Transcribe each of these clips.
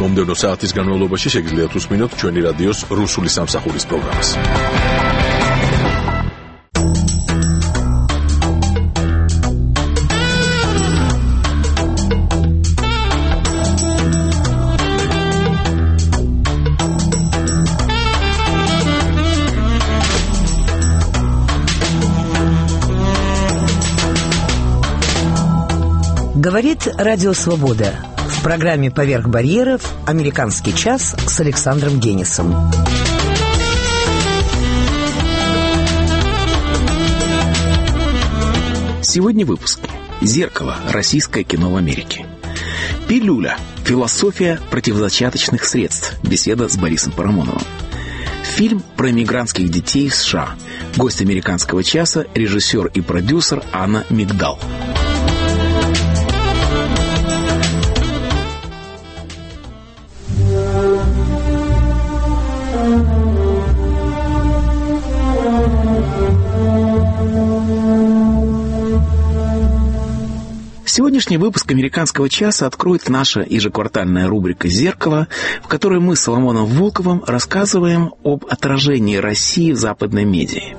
მომდევნო საათის განმავლობაში შეგიძლიათ უსმინოთ ჩვენი რადიოს რუსული სამსახურის პროგრამას. Говорит Радио Свобода. В программе «Поверх барьеров» «Американский час» с Александром Генисом. Сегодня выпуск. «Зеркало. Российское кино в Америке». «Пилюля. Философия противозачаточных средств». Беседа с Борисом Парамоновым. Фильм про иммигрантских детей в США. Гость «Американского часа» режиссер и продюсер Анна Мигдал. Сегодняшний выпуск «Американского часа» откроет наша ежеквартальная рубрика «Зеркало», в которой мы с Соломоном Волковым рассказываем об отражении России в западной медиа.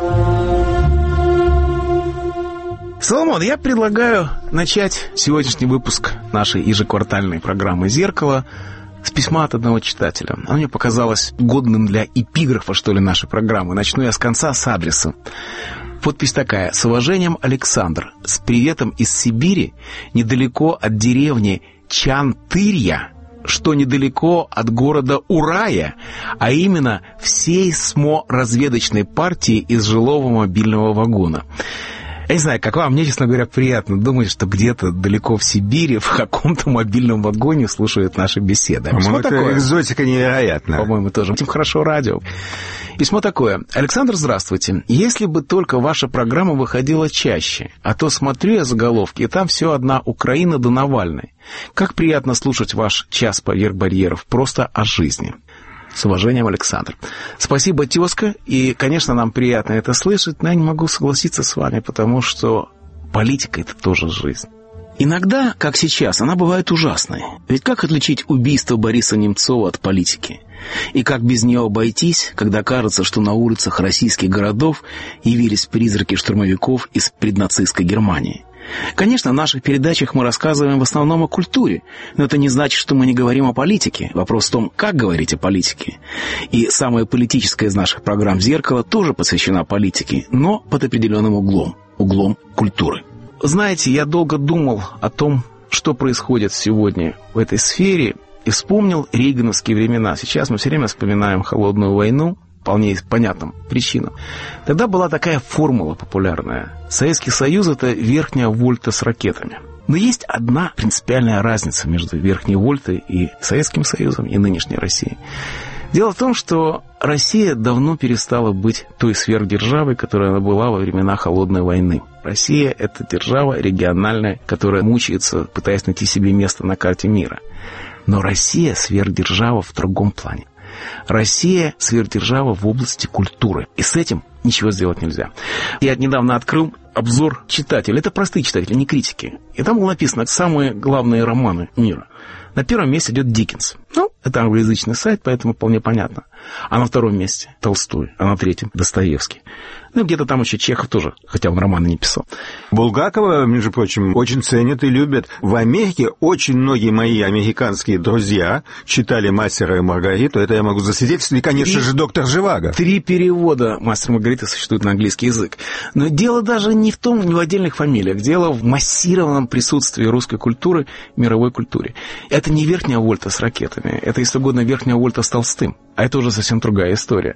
Соломон, я предлагаю начать сегодняшний выпуск нашей ежеквартальной программы «Зеркало» с письма от одного читателя. Оно мне показалось годным для эпиграфа, что ли, нашей программы. Начну я с конца, с адреса. Подпись такая: «С уважением, Александр. С приветом из Сибири, недалеко от деревни Чантырья, что недалеко от города Урая, а именно всей СМО-разведочной партии из жилого мобильного вагона». Я не знаю, как вам, мне, честно говоря, приятно думать, что где-то далеко в Сибири в каком-то мобильном вагоне слушают наши беседы. По-моему, это такое? Экзотика невероятная. По-моему, тоже. Этим хорошо радио. Письмо такое. Александр, здравствуйте. Если бы только ваша программа выходила чаще, а то смотрю я заголовки, и там все одна Украина до Навальной. Как приятно слушать ваш час поверх барьеров, просто о жизни. С уважением, Александр. Спасибо, тезка, и, конечно, нам приятно это слышать, но я не могу согласиться с вами, потому что политика — это тоже жизнь. Иногда, как сейчас, она бывает ужасной. Ведь как отличить убийство Бориса Немцова от политики? И как без нее обойтись, когда кажется, что на улицах российских городов явились призраки штурмовиков из преднацистской Германии? Конечно, в наших передачах мы рассказываем в основном о культуре, но это не значит, что мы не говорим о политике. Вопрос в том, как говорить о политике. И самая политическая из наших программ «Зеркало» тоже посвящена политике, но под определенным углом – углом культуры. Знаете, я долго думал о том, что происходит сегодня в этой сфере, и вспомнил рейгановские времена. Сейчас мы все время вспоминаем холодную войну, вполне понятным причинам. Тогда была такая формула популярная. Советский Союз — это верхняя вольта с ракетами. Но есть одна принципиальная разница между верхней вольтой и Советским Союзом, и нынешней Россией. Дело в том, что Россия давно перестала быть той сверхдержавой, которая она была во времена Холодной войны. Россия — это держава региональная, которая мучается, пытаясь найти себе место на карте мира. Но Россия — сверхдержава в другом плане. Россия — сверхдержава в области культуры. И с этим ничего сделать нельзя. Я недавно открыл обзор читателей. Это простые читатели, не критики. И там было написано самые главные романы мира. На первом месте идет Диккенс. Это англоязычный сайт, поэтому вполне понятно. А на втором месте Толстой, а на третьем Достоевский. Где-то там еще Чехов тоже, хотя он романы не писал. Булгакова, между прочим, очень ценят и любят. В Америке очень многие мои американские друзья читали «Мастера и Маргариту». Это я могу засвидетельствовать. И, конечно же, «Доктор Живаго». 3 перевода «Мастера и Маргариты» существуют на английский язык. Но дело даже не в том, не в отдельных фамилиях. Дело в массированном присутствии русской культуры в мировой культуре. Это не верхняя вольта с ракетами. Это, если угодно, верхняя вольта с Толстым. А это уже совсем другая история.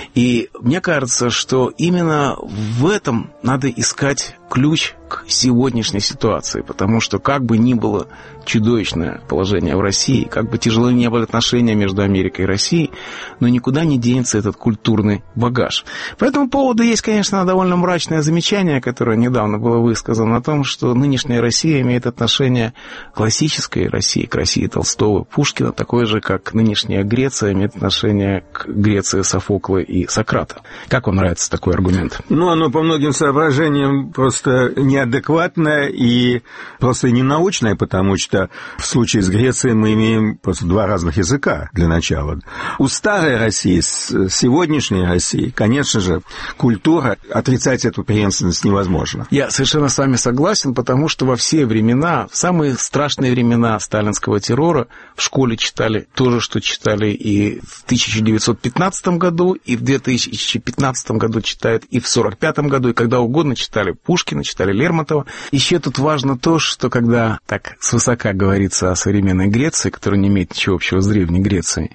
И мне кажется, что именно в этом надо искать ключ к сегодняшней ситуации, потому что как бы ни было чудовищное положение в России, как бы тяжело ни были отношения между Америкой и Россией, но никуда не денется этот культурный багаж. По этому поводу есть, конечно, довольно мрачное замечание, которое недавно было высказано, о том, что нынешняя Россия имеет отношение к классической России, к России Толстого, Пушкина, такое же, как нынешняя Греция имеет отношение к Греции Софокла и Сократа. Как вам нравится такой аргумент? Оно по многим соображениям просто неадекватно неадекватная и просто ненаучная, потому что в случае с Грецией мы имеем просто два разных языка для начала. У старой России с сегодняшней Россией, конечно же, культура, отрицать эту преемственность невозможно. Я совершенно с вами согласен, потому что во все времена, в самые страшные времена сталинского террора в школе читали то же, что читали и в 1915 году, и в 2015 году читают, и в 1945 году, и когда угодно читали Пушкина, читали Лермонтова. Еще тут важно то, что когда так свысока говорится о современной Греции, которая не имеет ничего общего с Древней Грецией,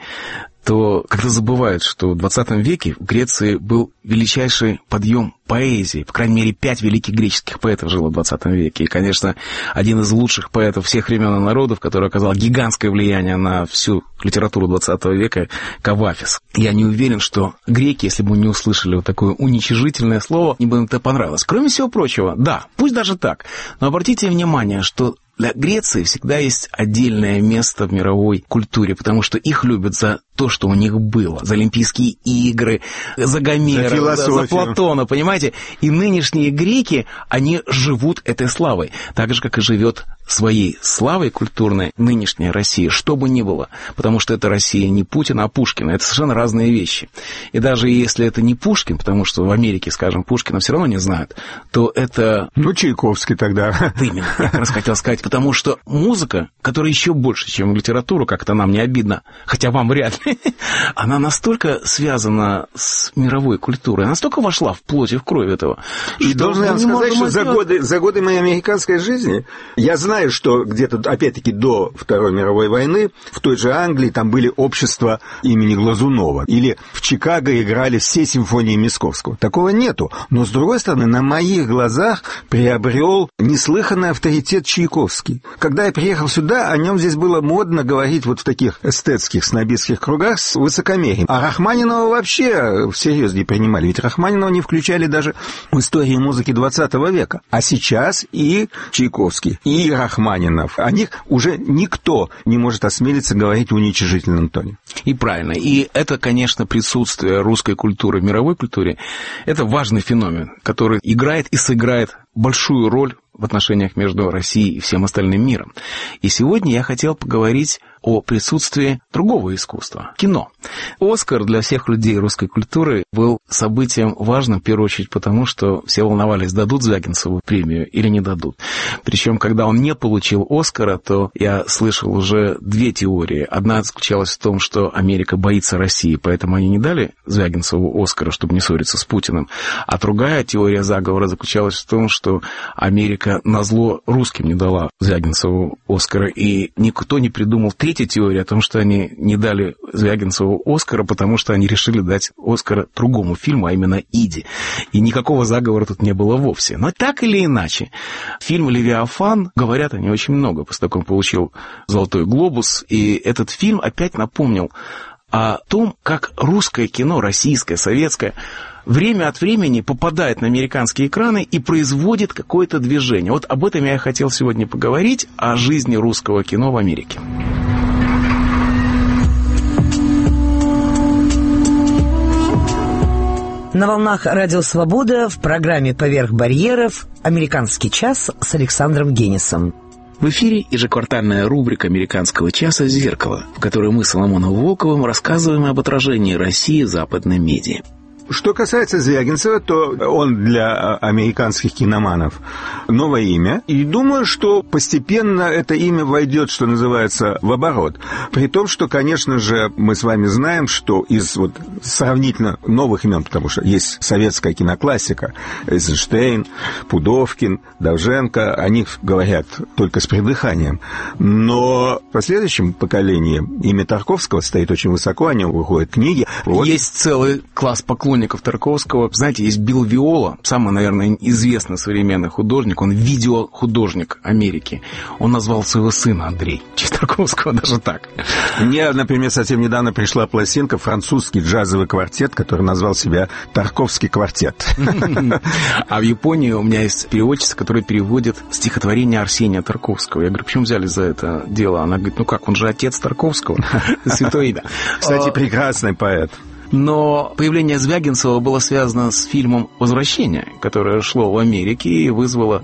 то когда забывают, что в 20 веке в Греции был величайший подъем поэзии. По крайней мере, 5 великих греческих поэтов жило в 20 веке. И, конечно, один из лучших поэтов всех времен и народов, который оказал гигантское влияние на всю литературу 20 века, Кавафис. Я не уверен, что греки, если бы не услышали вот такое уничижительное слово, им бы это понравилось. Кроме всего прочего, да, пусть даже так, но обратите внимание, что для Греции всегда есть отдельное место в мировой культуре, потому что их любят за то, что у них было, за Олимпийские игры, за Гомера, за Платона, понимаете? И нынешние греки, они живут этой славой, так же, как и живет своей славой культурной нынешняя Россия, что бы ни было, потому что это Россия не Путина, а Пушкина, это совершенно разные вещи. И даже если это не Пушкин, потому что в Америке, скажем, Пушкина все равно не знают, то это... Ну, Чайковский тогда. Именно, я как раз хотел сказать, потому что музыка, которая еще больше, чем литература, как-то нам не обидно, хотя вам вряд ли, она настолько связана с мировой культурой, настолько вошла в плоть и в кровь этого. И должен я вам сказать, что за годы моей американской жизни я знаю, что где-то, опять-таки, до Второй мировой войны в той же Англии там были общества имени Глазунова. Или в Чикаго играли все симфонии Мисковского. Такого нету. Но, с другой стороны, на моих глазах приобрел неслыханный авторитет Чайковский. Когда я приехал сюда, о нем здесь было модно говорить вот в таких эстетских, снобистских кругах с высокомерием. А Рахманинова вообще всерьез не принимали. Ведь Рахманинова не включали даже в историю музыки 20 века. А сейчас и Чайковский, и Рахманинов. О них уже никто не может осмелиться говорить в уничижительном тоне. И правильно. И это, конечно, присутствие русской культуры в мировой культуре. Это важный феномен, который играет и сыграет большую роль в отношениях между Россией и всем остальным миром. И сегодня я хотел поговорить о присутствии другого искусства – кино. «Оскар» для всех людей русской культуры был событием важным, в первую очередь, потому что все волновались, дадут Звягинцеву премию или не дадут. Причем, когда он не получил «Оскара», то я слышал уже две теории. Одна заключалась в том, что Америка боится России, поэтому они не дали Звягинцеву «Оскара», чтобы не ссориться с Путиным. А другая теория заговора заключалась в том, что Америка назло русским не дала Звягинцеву «Оскара», и никто не придумал третья теория о том, что они не дали Звягинцеву «Оскара», потому что они решили дать «Оскара» другому фильму, а именно «Иди». И никакого заговора тут не было вовсе. Но так или иначе, фильм «Левиафан», говорят они очень много, после того, как он получил «Золотой глобус», и этот фильм опять напомнил о том, как русское кино, российское, советское, время от времени попадает на американские экраны и производит какое-то движение. Вот об этом я хотел сегодня поговорить, о жизни русского кино в Америке. На волнах Радио Свобода в программе «Поверх барьеров» «Американский час» с Александром Генисом. В эфире ежеквартальная рубрика «Американского часа. Зеркало», в которой мы с Соломоном Волковым рассказываем об отражении России в западной медиа. Что касается Звягинцева, то он для американских киноманов новое имя. И думаю, что постепенно это имя войдет, что называется, в оборот. При том, что, конечно же, мы с вами знаем, что из вот сравнительно новых имен, потому что есть советская киноклассика, Эйзенштейн, Пудовкин, Довженко, о них говорят только с придыханием. Но в последующем поколении имя Тарковского стоит очень высоко, о нем выходят книги. Вот. Есть целый класс поклонников Тарковского. Знаете, есть Билл Виола, самый, наверное, известный современный художник, он видеохудожник Америки. Он назвал своего сына Андрей, в честь Тарковского, даже так. Мне, например, совсем недавно пришла пластинка, французский джазовый квартет, который назвал себя «Тарковский квартет». А в Японии у меня есть переводчица, которая переводит стихотворение Арсения Тарковского. Я говорю, почему взяли за это дело? Она говорит, ну как, он же отец Тарковского, святое имя. Кстати, прекрасный поэт. Но появление Звягинцева было связано с фильмом «Возвращение», которое шло в Америке и вызвало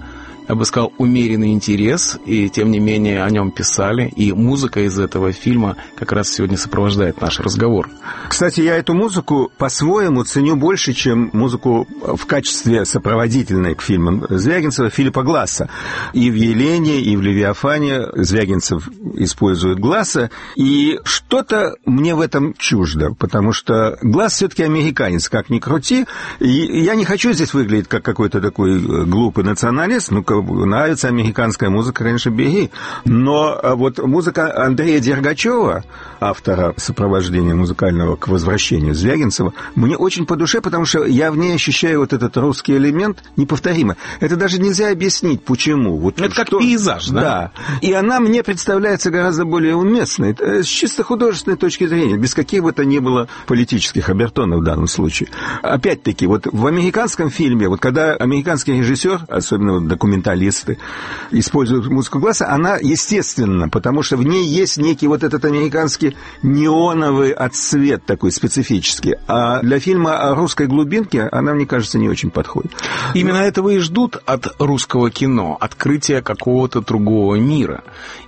я бы сказал, умеренный интерес, и тем не менее о нем писали, и музыка из этого фильма как раз сегодня сопровождает наш разговор. Кстати, я эту музыку по-своему ценю больше, чем музыку в качестве сопроводительной к фильмам Звягинцева Филиппа Гласса. И в «Елене», и в «Левиафане» Звягинцев использует Гласса, и что-то мне в этом чуждо, потому что Гласс все-таки американец, как ни крути, и я не хочу здесь выглядеть как какой-то такой глупый националист, ну, нравится американская музыка, конечно, беги, но вот музыка Андрея Дергачева, автора сопровождения музыкального к возвращению Звягинцева, мне очень по душе, потому что я в ней ощущаю вот этот русский элемент неповторимо. Это даже нельзя объяснить, почему. Вот это как пейзаж, да? Да. И она мне представляется гораздо более уместной, с чисто художественной точки зрения, без каких бы то ни было политических обертонов в данном случае. Опять-таки, вот в американском фильме, вот когда американский режиссер, особенно вот документалисты, используют музыку Гласса, она естественна, потому что в ней есть некий вот этот американский неоновый отсвет такой специфический. А для фильма о русской глубинке она, мне кажется, не очень подходит. Именно этого и ждут от русского кино, открытия какого-то другого мира.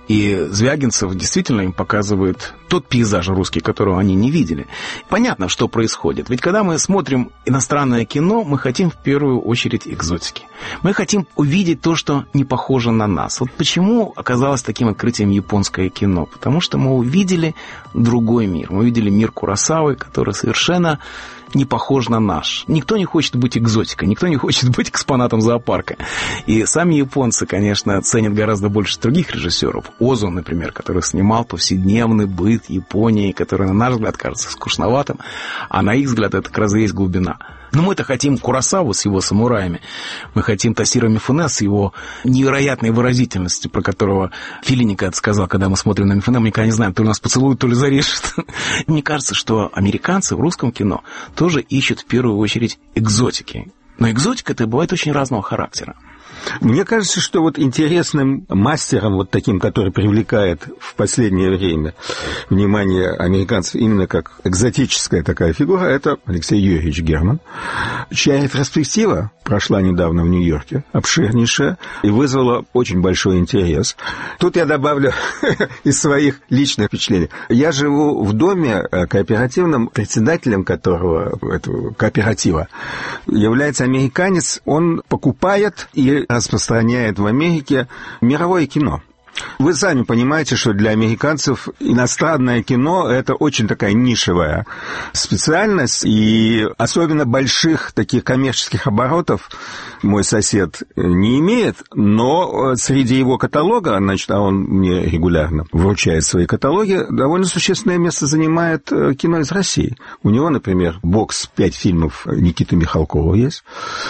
И Звягинцев действительно им показывает тот пейзаж русский, которого они не видели. Понятно, что происходит. Ведь когда мы смотрим иностранное кино, мы хотим в первую очередь экзотики. Мы хотим увидеть то, что не похоже на нас. Вот почему оказалось таким открытием японское кино? Потому что мы увидели другой мир. Мы увидели мир Куросавы, который совершенно не похож на наш. Никто не хочет быть экзотикой, никто не хочет быть экспонатом зоопарка. И сами японцы, конечно, ценят гораздо больше других режиссеров. Озу, например, который снимал повседневный быт Японии, который, на наш взгляд, кажется скучноватым, а на их взгляд это как раз и есть глубина. Но мы-то хотим Куросаву с его самураями. Мы хотим Тасиро Мифуне с его невероятной выразительностью, про которого Феллини когда-то сказал, когда мы смотрим на Мифуне, мы никогда не знаем, то ли нас поцелует, то ли зарежет. Мне кажется, что американцы в русском кино тоже ищут в первую очередь экзотики. Но экзотика это бывает очень разного характера. Мне кажется, что вот интересным мастером, вот таким, который привлекает в последнее время внимание американцев именно как экзотическая такая фигура, это Алексей Юрьевич Герман, чья ретроспектива прошла недавно в Нью-Йорке, обширнейшая, и вызвала очень большой интерес. Тут я добавлю из своих личных впечатлений. Я живу в доме кооперативном, председателем которого, этого кооператива, является американец. Он покупает и распространяет в Америке мировое кино. Вы сами понимаете, что для американцев иностранное кино – это очень такая нишевая специальность, и особенно больших таких коммерческих оборотов мой сосед не имеет, но среди его каталога, значит, а он мне регулярно вручает свои каталоги, довольно существенное место занимает кино из России. У него, например, бокс 5 фильмов Никиты Михалкова есть.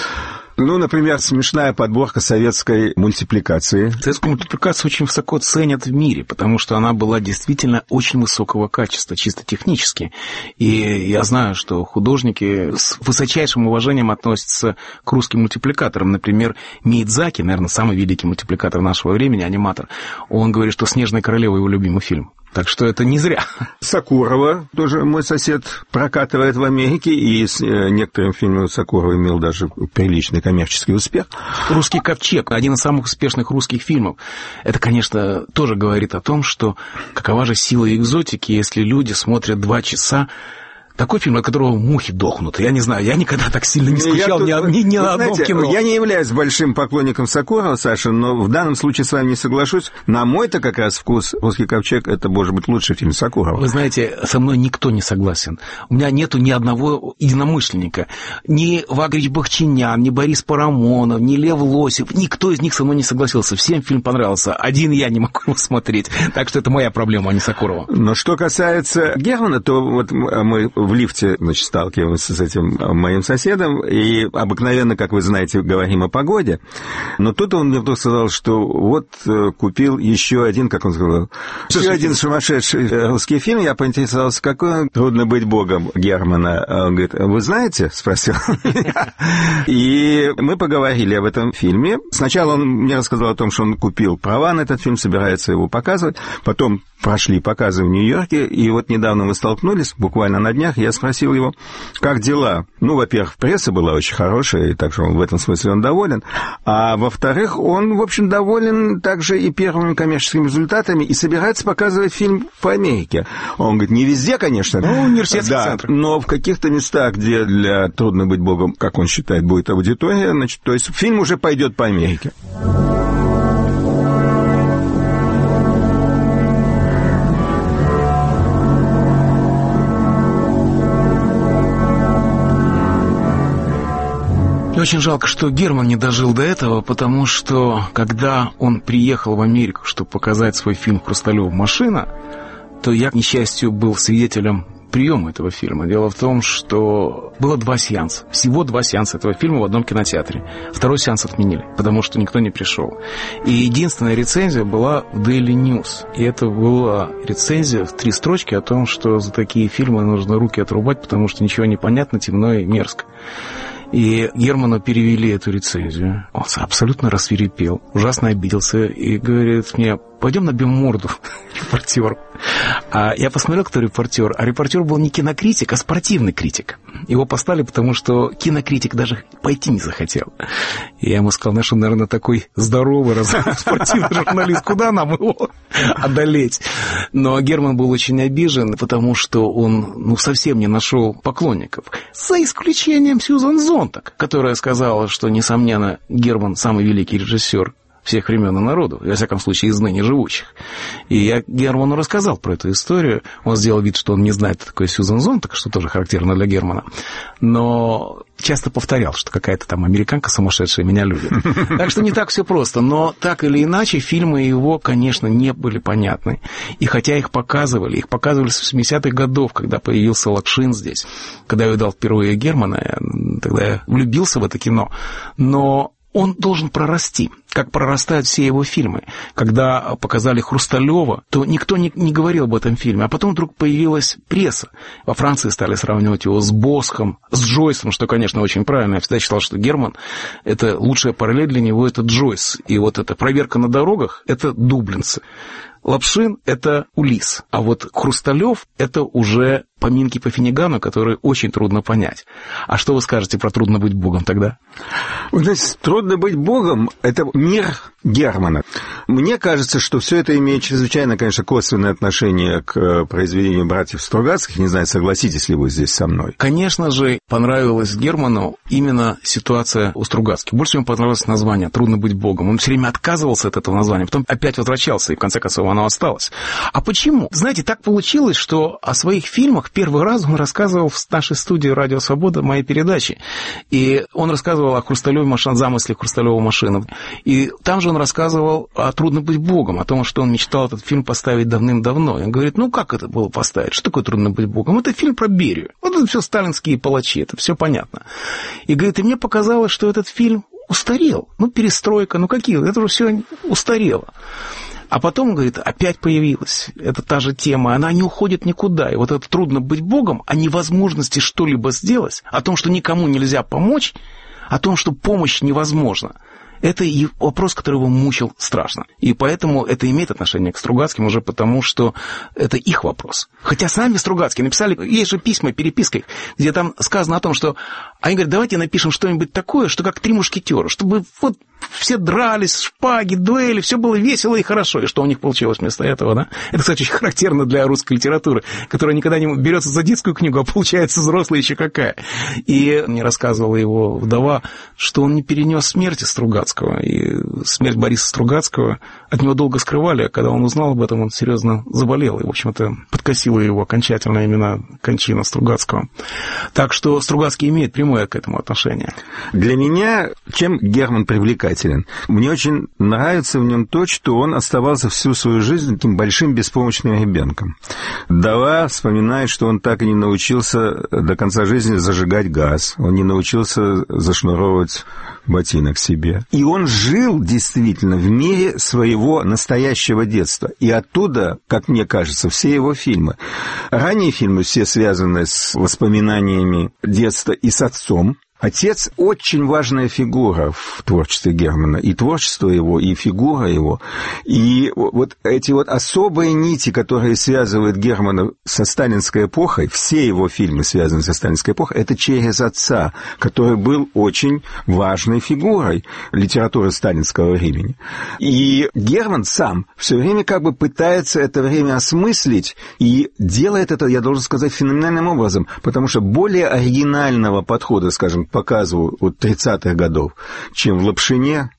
Ну, например, смешная подборка советской мультипликации. Советскую мультипликацию очень высоко ценят в мире, потому что она была действительно очень высокого качества, чисто технически. И я знаю, что художники с высочайшим уважением относятся к русским мультипликаторам. Например, Миядзаки, наверное, самый великий мультипликатор нашего времени, аниматор, он говорит, что «Снежная королева» его любимый фильм. Так что это не зря. Сакурова, тоже мой сосед, прокатывает в Америке, и с некоторым фильмом Сакурова имел даже приличный коммерческий успех. «Русский ковчег» — один из самых успешных русских фильмов. Это, конечно, тоже говорит о том, что какова же сила экзотики, если люди смотрят 2 часа такой фильм, от которого мухи дохнут. Я не знаю, я никогда так сильно не скучал ни на одном кино. Я не являюсь большим поклонником Сакурова, Саша, но в данном случае с вами не соглашусь. На мой-то как раз вкус «Русский ковчег» — это, может быть, лучший фильм Сакурова. Вы знаете, со мной никто не согласен. У меня нету ни одного единомышленника. Ни Вагрич Бахчинян, ни Борис Парамонов, ни Лев Лосев. Никто из них со мной не согласился. Всем фильм понравился. Один я не могу его смотреть. Так что это моя проблема, а не Сакурова. Но что касается Германа, то вот мы в лифте, значит, сталкиваемся с этим моим соседом, и обыкновенно, как вы знаете, говорим о погоде, но тут он мне вдруг сказал, что вот купил еще один, как он сказал, еще один сумасшедший русский фильм. Я поинтересовался, какой он «Трудно быть богом» Германа. Он говорит: вы знаете? Спросил меня. И мы поговорили об этом фильме. Сначала он мне рассказал о том, что он купил права на этот фильм, собирается его показывать. Потом прошли показы в Нью-Йорке, и вот недавно мы столкнулись, буквально на днях, я спросил его, как дела? Ну, во-первых, пресса была очень хорошая, и так что в этом смысле он доволен, а во-вторых, он, в общем, доволен также и первыми коммерческими результатами, и собирается показывать фильм по Америке. Он говорит, не везде, конечно. Ну, университетский центр. Но в каких-то местах, где для «Трудно быть Богом», как он считает, будет аудитория, значит, то есть фильм уже пойдет по Америке. И очень жалко, что Герман не дожил до этого, потому что, когда он приехал в Америку, чтобы показать свой фильм «Хрусталёва машина», то я, к несчастью, был свидетелем приема этого фильма. Дело в том, что было 2 сеанса. Всего 2 сеанса этого фильма в одном кинотеатре. Второй сеанс отменили, потому что никто не пришел. И единственная рецензия была в Daily News. И это была рецензия в 3 строчки о том, что за такие фильмы нужно руки отрубать, потому что ничего не понятно, темно и мерзко. И Герману перевели эту рецензию. Он абсолютно рассвирепел, ужасно обиделся и говорит мне, пойдем набьем морду репортеру. А я посмотрел, кто репортер. А репортер был не кинокритик, а спортивный критик. Его послали, потому что кинокритик даже пойти не захотел. И я ему сказал, знаешь, он, наверное, такой здоровый, спортивный журналист. Куда нам его одолеть? Но Герман был очень обижен, потому что он совсем не нашел поклонников. За исключением Сьюзан Зонтаг, которая сказала, что, несомненно, Герман самый великий режиссер всех времен и народов, во всяком случае, из ныне живущих. И я Герману рассказал про эту историю. Он сделал вид, что он не знает, кто такой Сьюзан Зонтаг, что тоже характерно для Германа. Но часто повторял, что какая-то там американка сумасшедшая меня любит. Так что не так все просто. Но так или иначе, фильмы его, конечно, не были понятны. И хотя их показывали с 70-х годов, когда появился Лапшин здесь, когда я увидел впервые Германа, тогда я влюбился в это кино. Но он должен прорасти, как прорастают все его фильмы. Когда показали «Хрусталёва», то никто не говорил об этом фильме. А потом вдруг появилась пресса. Во Франции стали сравнивать его с Босхом, с Джойсом, что, конечно, очень правильно. Я всегда считал, что Герман – это лучшая параллель для него – это Джойс. И вот эта «Проверка на дорогах» – это дублинцы. Лапшин – это Улисс, а вот Хрусталёв – это уже поминки по Финнигану, которые очень трудно понять. А что вы скажете про «Трудно быть Богом» тогда? Значит, «Трудно быть Богом» – это мир Германа. Мне кажется, что все это имеет чрезвычайно, конечно, косвенное отношение к произведению братьев Стругацких. Не знаю, согласитесь ли вы здесь со мной. Конечно же, понравилась Герману именно ситуация у Стругацких. Больше всего понравилось название «Трудно быть Богом». Он все время отказывался от этого названия, потом опять возвращался, и в конце концов оно осталось. А почему? Знаете, так получилось, что о своих фильмах первый раз он рассказывал в нашей студии «Радио Свобода», моей передаче. И он рассказывал о «Хрусталёвой машине», замысле «Хрусталёвой машины». И там же он рассказывал о «Трудно быть Богом», о том, что он мечтал этот фильм поставить давным-давно. И он говорит, как это было поставить? Что такое «Трудно быть Богом»? Это фильм про Берию. Вот это все сталинские палачи, это все понятно. И говорит, и мне показалось, что этот фильм устарел. Перестройка, это уже все устарело. А потом, говорит, опять появилась. Это та же тема, она не уходит никуда. И вот это «Трудно быть Богом» о невозможности что-либо сделать, о том, что никому нельзя помочь, о том, что помощь невозможна. Это вопрос, который его мучил страшно. И поэтому это имеет отношение к Стругацким уже потому, что это их вопрос. Хотя сами Стругацкие написали, есть же письма, переписка, где там сказано о том, что они говорят, давайте напишем что-нибудь такое, что как «Три мушкетера», чтобы все дрались, шпаги, дуэли, все было весело и хорошо. И что у них получилось вместо этого, да? Это, кстати, очень характерно для русской литературы, которая никогда не берется за детскую книгу, а получается взрослая еще какая. И мне рассказывала его вдова, что он не перенес смерти Стругацкого. И смерть Бориса Стругацкого от него долго скрывали, а когда он узнал об этом, он серьезно заболел. И, в общем-то, подкосила его окончательно именно кончина Стругацкого. Так что Стругацкий имеет прямое к этому отношение. Для меня чем Герман привлекателен? Мне очень нравится в нем то, что он оставался всю свою жизнь таким большим беспомощным ребенком. Вдова вспоминает, что он так и не научился до конца жизни зажигать газ, он не научился зашнуровывать ботинок себе. И он жил действительно в мире своего настоящего детства. И оттуда, как мне кажется, все его фильмы. Ранние фильмы все связаны с воспоминаниями детства и с отцом. Отец очень важная фигура в творчестве Германа. И творчество его, и фигура его. И вот эти вот особые нити, которые связывают Германа со сталинской эпохой, все его фильмы связаны со сталинской эпохой, это через отца, который был очень важной фигурой литературы сталинского времени. И Герман сам все время как бы пытается это время осмыслить и делает это, я должен сказать, феноменальным образом, потому что более оригинального подхода, скажем, к показу вот 30-х годов, чем в «Лапшине»,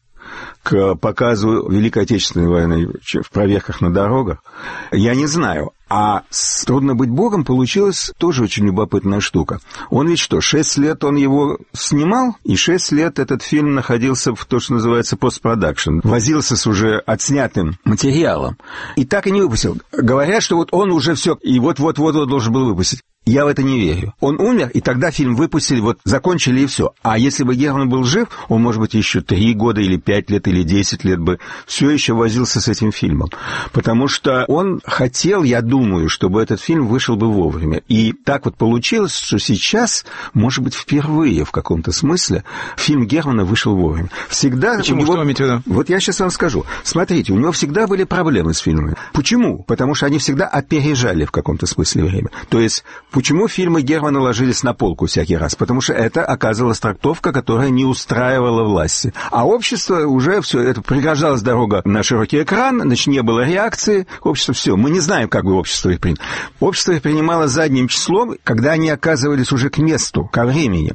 к показу Великой Отечественной войны в «Проверках на дорогах», я не знаю. А с «Трудно быть Богом» получилась тоже очень любопытная штука. Он ведь что, 6 лет он его снимал, и 6 лет этот фильм находился в то, что называется постпродакшн. Возился с уже отснятым материалом. И так и не выпустил. Говорят, что вот он уже все, и вот-вот-вот должен был выпустить. Я в это не верю. Он умер, и тогда фильм выпустили, вот закончили, и все. А если бы Герман был жив, он, может быть, еще 3 года, или 5 лет, или 10 лет бы все еще возился с этим фильмом. Потому что он хотел, я думаю, чтобы этот фильм вышел бы вовремя. И так вот получилось, что сейчас, может быть, впервые в каком-то смысле фильм Германа вышел вовремя. Всегда... Почему? Что вы имеете в виду? Вот я сейчас вам скажу. Смотрите, у него всегда были проблемы с фильмами. Почему? Потому что они всегда опережали в каком-то смысле время. То есть... Почему фильмы Германа ложились на полку всякий раз? Потому что это оказывалась трактовка, которая не устраивала власти. А общество уже все, это пригождалась дорога на широкий экран, значит, не было реакции. Общество все. Мы не знаем, как бы общество их приняло. Общество их принимало задним числом, когда они оказывались уже к месту, ко времени.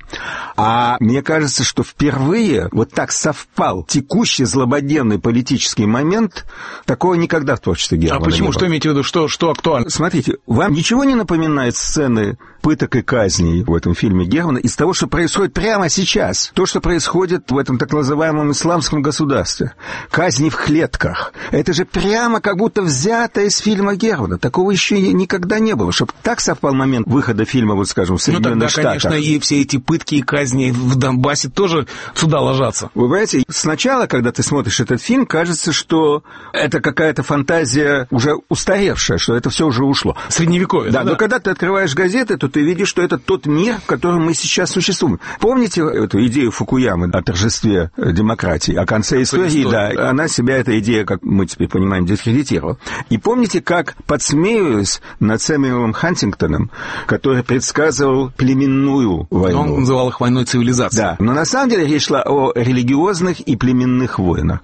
А мне кажется, что впервые вот так совпал текущий злободневный политический момент. Такого никогда в творчестве Германа не было. А почему? Что имеете в виду? Что актуально? Смотрите, вам ничего не напоминает сцены пыток и казней в этом фильме Германа из того, что происходит прямо сейчас. То, что происходит в этом так называемом исламском государстве. Казни в клетках. Это же прямо как будто взято из фильма Германа. Такого еще никогда не было. Чтобы так совпал момент выхода фильма, вот скажем, в Соединенных Штатах. Конечно, и все эти пытки и казни в Донбассе тоже сюда ложатся. Вы понимаете, сначала, когда ты смотришь этот фильм, кажется, что это какая-то фантазия уже устаревшая, что это все уже ушло. Средневековье. Да, но когда ты открываешь газеты, то ты видишь, что это тот мир, в котором мы сейчас существуем. Помните эту идею Фукуямы о торжестве демократии, о конце истории? Да, она себя, эта идея, как мы теперь понимаем, дискредитировала. И помните, как подсмеивались над Сэмюэлом Хантингтоном, который предсказывал племенную войну? Он называл их войной цивилизации. Да, но на самом деле речь шла о религиозных и племенных войнах.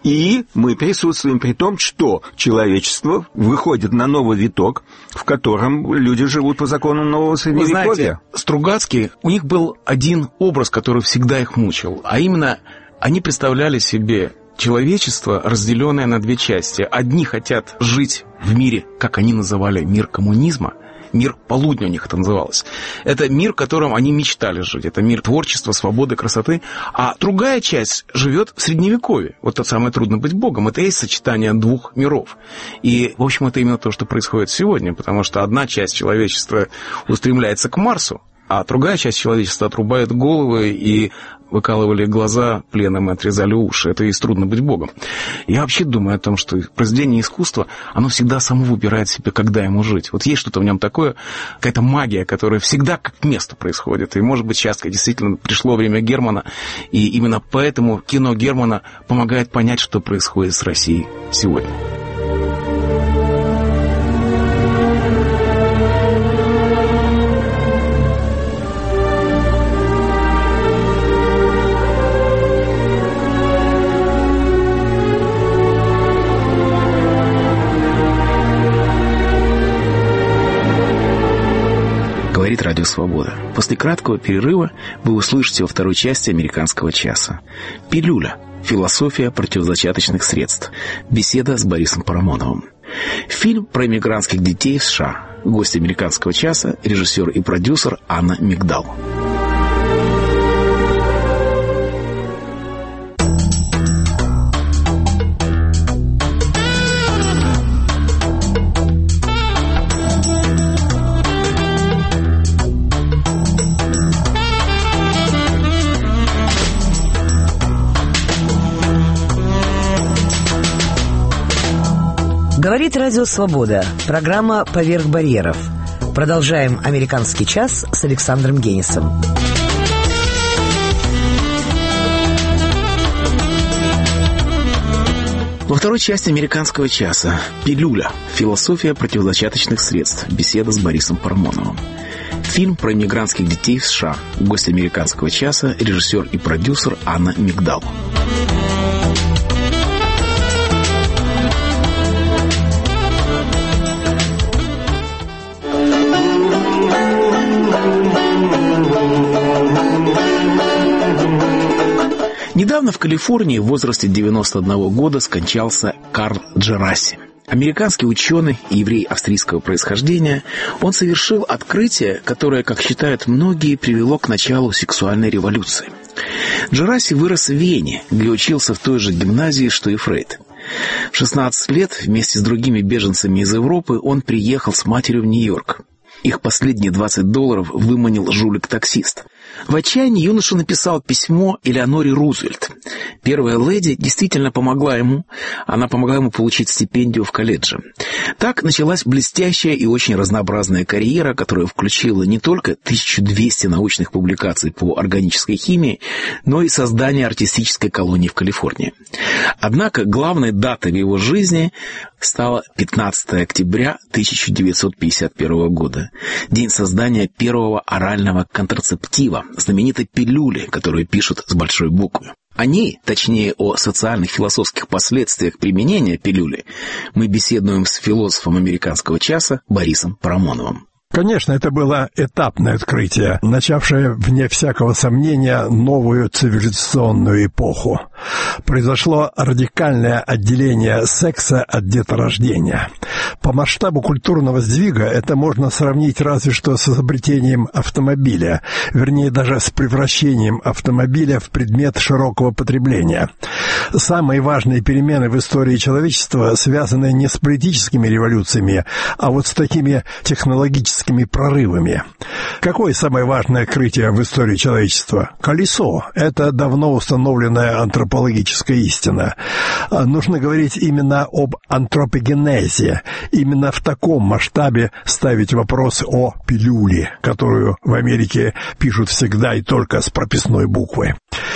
И мы присутствуем при том, что человечество выходит на новый виток, в котором люди живут по законам нового Средневековья. Вы знаете, Стругацкие, у них был один образ, который всегда их мучил, а именно они представляли себе человечество, разделенное на две части. Одни хотят жить в мире, как они называли, мир коммунизма, мир полудня у них это называлось. Это мир, в котором они мечтали жить. Это мир творчества, свободы, красоты. А другая часть живет в Средневековье. Вот то самое «Трудно быть Богом». Это и есть сочетание двух миров. И, в общем, это именно то, что происходит сегодня. Потому что одна часть человечества устремляется к Марсу, а другая часть человечества отрубает головы и выкалывали глаза пленом и отрезали уши. Это и «Трудно быть Богом». Я вообще думаю о том, что произведение искусства, оно всегда само выбирает себе, когда ему жить. Вот есть что-то в нем такое, какая-то магия, которая всегда как к месту происходит. И, может быть, сейчас действительно пришло время Германа, и именно поэтому кино Германа помогает понять, что происходит с Россией сегодня. Говорит Радио Свобода. После краткого перерыва вы услышите во второй части «Американского часа». «Пилюля. Философия противозачаточных средств». Беседа с Борисом Парамоновым. Фильм про иммигрантских детей в США. Гость «Американского часа» – режиссер и продюсер Анна Мигдал. Говорит Радио Свобода. Программа «Поверх барьеров». Продолжаем «Американский час» с Александром Генисом. Во второй части «Американского часа» «Пилюля. Философия противозачаточных средств. Беседа с Борисом Парамоновым». Фильм про иммигрантских детей в США. Гость «Американского часа» — режиссер и продюсер Анна Мигдал. Недавно в Калифорнии в возрасте 91 года скончался Карл Джерасси. Американский ученый и еврей австрийского происхождения, он совершил открытие, которое, как считают многие, привело к началу сексуальной революции. Джерасси вырос в Вене, где учился в той же гимназии, что и Фрейд. В 16 лет вместе с другими беженцами из Европы он приехал с матерью в Нью-Йорк. Их последние $20 выманил жулик-таксист. В отчаянии юноша написал письмо Элеоноре Рузвельт. Первая леди действительно помогла ему. Она помогла ему получить стипендию в колледже. Так началась блестящая и очень разнообразная карьера, которая включила не только 1200 научных публикаций по органической химии, но и создание артистической колонии в Калифорнии. Однако главной датой в его жизни стало 15 октября 1951 года, день создания первого орального контрацептива, знаменитой пилюли, которую пишут с большой буквы. О ней, точнее о социальных философских последствиях применения пилюли, мы беседуем с философом «Американского часа» Борисом Парамоновым. Конечно, это было этапное открытие, начавшее, вне всякого сомнения, новую цивилизационную эпоху. Произошло радикальное отделение секса от деторождения. По масштабу культурного сдвига это можно сравнить разве что с изобретением автомобиля, вернее, даже с превращением автомобиля в предмет широкого потребления. Самые важные перемены в истории человечества связаны не с политическими революциями, а вот с такими технологическими прорывами. Какое самое важное открытие в истории человечества? Колесо. Это давно установленная антропологическая истина. Нужно говорить именно об антропогенезе. Именно в таком масштабе ставить вопрос о пилюле, которую в Америке пишут всегда и только с прописной буквы.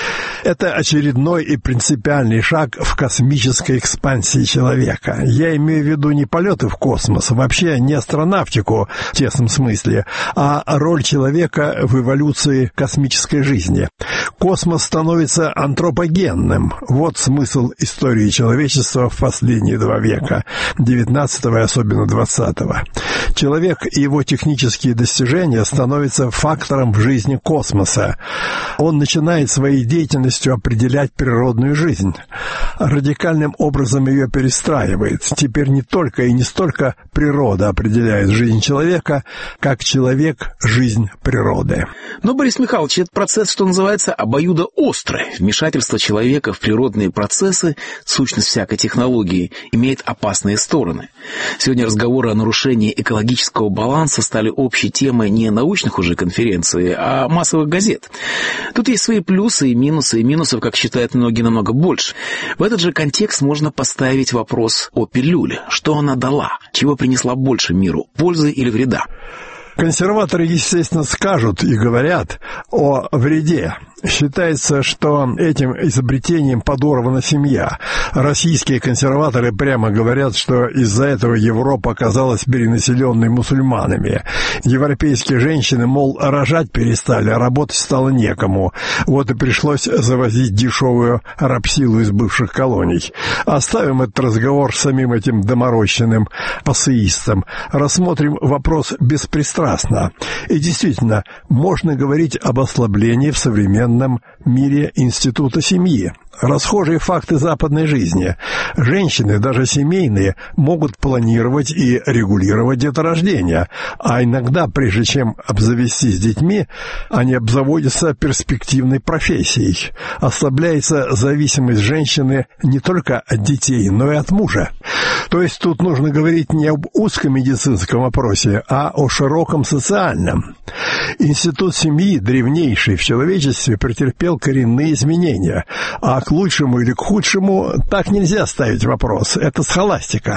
Это очередной и принципиальный шаг в космической экспансии человека. Я имею в виду не полеты в космос, вообще не астронавтику в тесном смысле, а роль человека в эволюции космической жизни. Космос становится антропогенным. Вот смысл истории человечества в последние 2 века, 19-го и особенно 20-го. Человек и его технические достижения становятся фактором в жизни космоса. Он начинает своей деятельностью определять природную жизнь. Радикальным образом ее перестраивает. Теперь не только и не столько природа определяет жизнь человека, как человек — жизнь природы. Но, Борис Михайлович, этот процесс, что называется, обоюдоострый. Вмешательство человека в природные процессы, сущность всякой технологии, имеет опасные стороны. Сегодня разговоры о нарушении экологического баланса стали общей темой не научных уже конференций, а массовых газет. Тут есть свои плюсы и минусов, как считают многие, намного больше. В этот же контекст можно поставить вопрос о пилюле. Что она дала? Чего принесла больше миру? Пользы или вреда? Консерваторы, естественно, скажут и говорят о вреде. Считается, что этим изобретением подорвана семья. Российские консерваторы прямо говорят, что из-за этого Европа оказалась перенаселенной мусульманами. Европейские женщины, мол, рожать перестали, а работать стало некому. Вот и пришлось завозить дешевую рабсилу из бывших колоний. Оставим этот разговор с самим этим доморощенным пассеистом. Рассмотрим вопрос беспристрастно. И действительно, можно говорить об ослаблении в современном мире института семьи. Расхожие факты западной жизни. Женщины, даже семейные, могут планировать и регулировать деторождение, а иногда, прежде чем обзавестись детьми, они обзаводятся перспективной профессией. Ослабляется зависимость женщины не только от детей, но и от мужа. То есть тут нужно говорить не об узком медицинском вопросе, а о широком социальном. Институт семьи, древнейший в человечестве, претерпел коренные изменения, а к лучшему или к худшему так нельзя ставить вопрос. Это схоластика.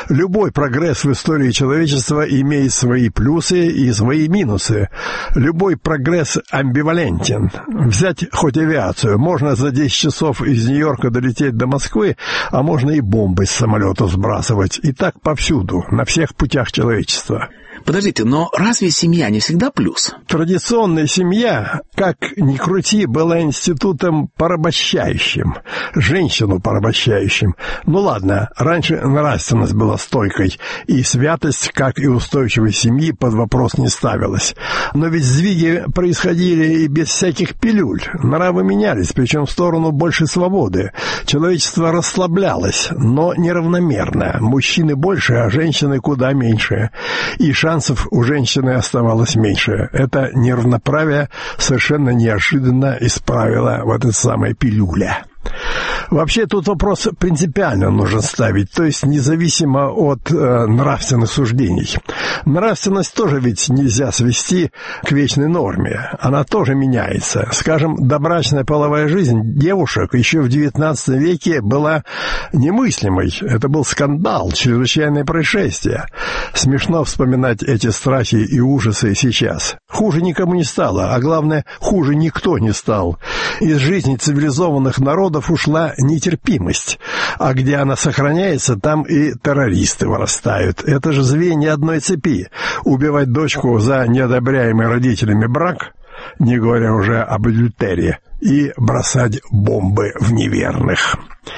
Любой прогресс в истории человечества имеет свои плюсы и свои минусы. Любой прогресс амбивалентен. Взять хоть авиацию. Можно за 10 часов из Нью-Йорка долететь до Москвы, а можно и бомбы с самолета сбрасывать. И так повсюду, на всех путях человечества. Подождите, но разве семья не всегда плюс? Традиционная семья, как ни крути, была институтом порабощающим, женщину порабощающим. Ну ладно, раньше нравственность была стойкой, и святость, как и устойчивость семьи, под вопрос не ставилась. Но ведь сдвиги происходили и без всяких пилюль. Нравы менялись, причем в сторону большей свободы. Человечество расслаблялось, но неравномерно. Мужчины больше, а женщины куда меньше. И шансов у женщины оставалось меньше. Это неравноправие совершенно неожиданно исправила вот эта самая пилюля. Вообще тут вопрос принципиально нужно ставить, то есть независимо от нравственных суждений. Нравственность тоже ведь нельзя свести к вечной норме, она тоже меняется. Скажем, добрачная половая жизнь девушек еще в XIX веке была немыслимой. Это был скандал, чрезвычайное происшествие. Смешно вспоминать эти страхи и ужасы сейчас. Хуже никому не стало, а главное, хуже никто не стал. Из жизни цивилизованных народов ушла нетерпимость, а где она сохраняется, там и террористы вырастают. Это же звенья одной цепи. Убивать дочку за неодобряемый родителями брак, не говоря уже об адюльтере, и бросать бомбы в неверных.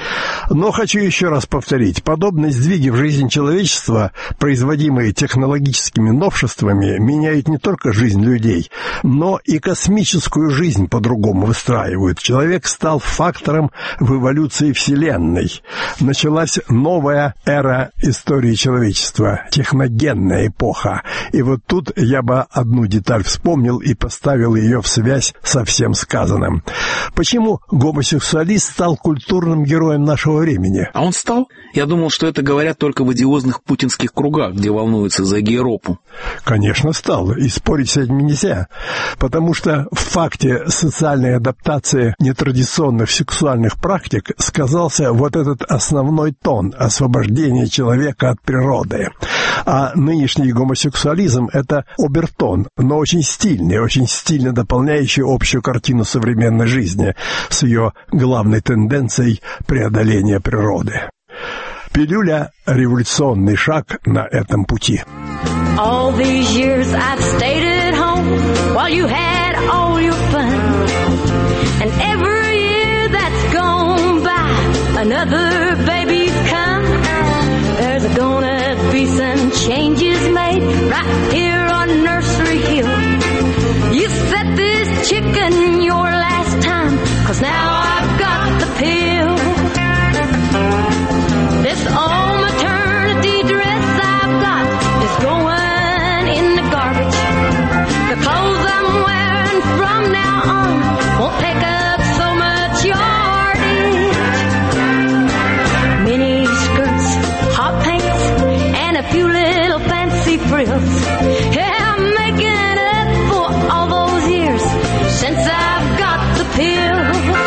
Но хочу еще раз повторить, подобные сдвиги в жизни человечества, производимые технологическими новшествами, меняют не только жизнь людей, но и космическую жизнь по-другому выстраивают. Человек стал фактором в эволюции Вселенной. Началась новая эра истории человечества, техногенная эпоха. И вот тут я бы одну деталь вспомнил и поставил ее в связь со всем сказанным. Почему гомосексуалист стал культурным героем нашего времени? А он стал? Я думал, что это говорят только в одиозных путинских кругах, где волнуются за Гейропу. Конечно, стал. И спорить с этим нельзя. Потому что в факте социальной адаптации нетрадиционных сексуальных практик сказался вот этот основной тон освобождения человека от природы. А нынешний гомосексуализм – это обертон, но очень стильно дополняющий общую картину современной жизни с ее главной тенденцией преодоления природы. Пилюля – революционный шаг на этом пути. All these years I've stayed at home while you had all your fun. And every year that's gone by, another baby's come. There's gonna be some changes made right here on Nursery Hill. You set this chicken your last time, 'cause now I've got the pill. This old maternity dress I've got is going in the garbage. The clothes I'm wearing from now on won't take up so much yardage. Mini skirts, hot pants, and a few little fancy frills. Yeah, I'm making up for all those years since I've got the pill.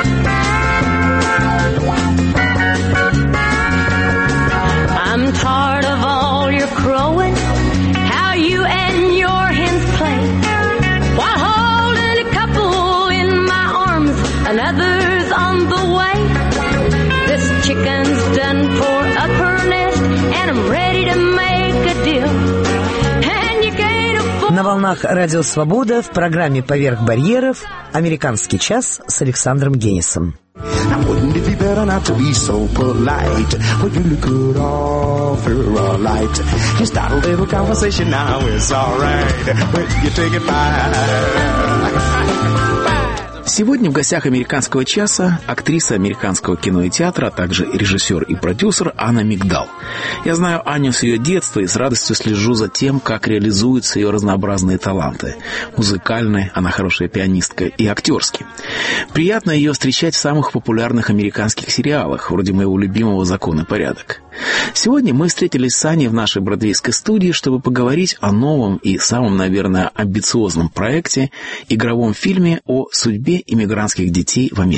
I'm tired of all your crowing, how you and your hens play, while holding a couple in my arms, another's on the way. This chicken's done for up her nest, and I'm ready to make a deal. And you can't afford... На волнах Радио Свобода в программе «Поверх барьеров» «Американский час» с Александром Генисом. Now wouldn't it be better not to be so polite? Well, you could offer a light. Just start a little conversation now, it's alright. Well, you take it fine. Сегодня в гостях «Американского часа» актриса американского кино и театра, а также режиссер и продюсер Анна Мигдал. Я знаю Аню с ее детства и с радостью слежу за тем, как реализуются ее разнообразные таланты. Музыкальные, она хорошая пианистка, и актерские. Приятно ее встречать в самых популярных американских сериалах, вроде моего любимого «Закон и порядок». Сегодня мы встретились с Аней в нашей бродвейской студии, чтобы поговорить о новом и самом, наверное, амбициозном проекте, игровом фильме о судьбе иммигрантских детей в Америке.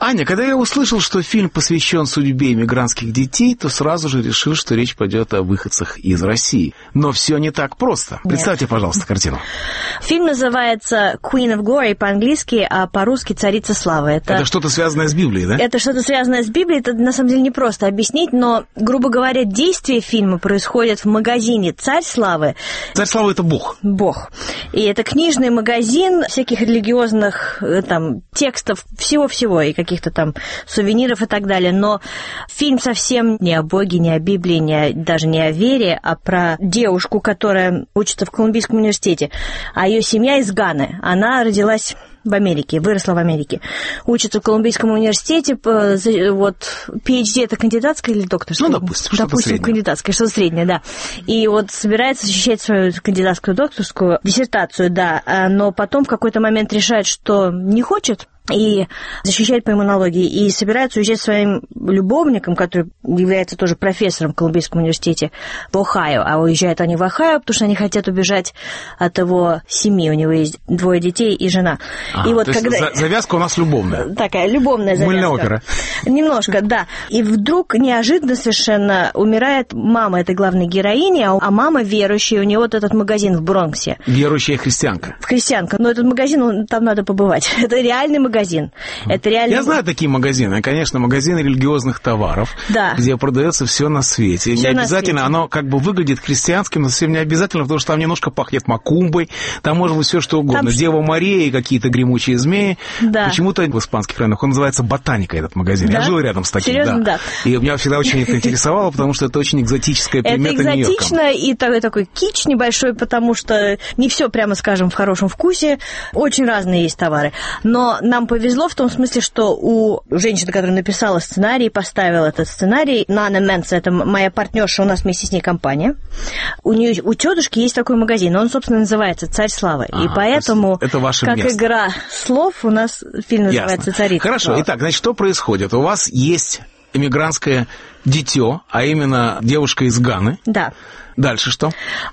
Аня, когда я услышал, что фильм посвящен судьбе иммигрантских детей, то сразу же решил, что речь пойдет о выходцах из России. Но все не так просто. Представьте, пожалуйста, картину. Фильм называется «Queen of Glory» по-английски, а по-русски «Царица славы». Это что-то связанное с Библией, да? Это что-то связанное с Библией. Это, на самом деле, не просто объяснить, но, грубо говоря, действие фильма происходит в магазине «Царь славы». «Царь славы» — это Бог. Бог. И это книжный магазин всяких религиозных там текстов, всего-всего, и каких-то там сувениров и так далее. Но фильм совсем не о Боге, не о Библии, даже не о вере, а про девушку, которая учится в Колумбийском университете. А ее семья из Ганы. Она родилась в Америке, выросла в Америке. Учится в Колумбийском университете. Вот PhD — это кандидатская или докторская? Ну, допустим, кандидатская, что-то среднее, да. И вот собирается защищать свою кандидатскую, докторскую диссертацию, да. Но потом в какой-то момент решает, что не хочет, и защищает по иммунологии, и собирается уезжать своим любовником, который является тоже профессором в Колумбийском университете, в Ohio. А уезжают они в Ohio, потому что они хотят убежать от его семьи. У него есть 2 детей и жена. И вот то когда... есть завязка у нас любовная. Такая любовная завязка. Мыльная опера. Немножко, да. И вдруг неожиданно совершенно умирает мама этой главной героини, а мама верующая, у нее вот этот магазин в Бронксе. Верующая христианка. Христианка. Но этот магазин, там надо побывать. Это реальный магазин. Это реально... Я знаю такие магазины. Конечно, магазины религиозных товаров, да, где продается все на свете. Всё не обязательно, оно как бы выглядит христианским, но совсем не обязательно, потому что там немножко пахнет макумбой, там может быть все что угодно. Там... Дева Мария и какие-то гремучие змеи. Да. Почему-то в испанских районах он называется «Ботаника», этот магазин. Да? Я жил рядом с таким. Серьезно, да. И меня всегда очень это интересовало, потому что это очень экзотическая примета Нью-Йорка. Это экзотично и такой кич небольшой, потому что не все, прямо скажем, в хорошем вкусе. Очень разные есть товары. Но нам повезло в том смысле, что у женщины, которая написала сценарий, поставила этот сценарий, Нана Менса, это моя партнерша, у нас вместе с ней компания, у тетушки есть такой магазин, он, собственно, называется «Царь славы». И поэтому, это ваше как место. Игра слов, у нас фильм называется «Царица». Хорошо, итак, значит, что происходит? У вас есть эмигрантское дитё, а именно девушка из Ганы. Да. Дальше что?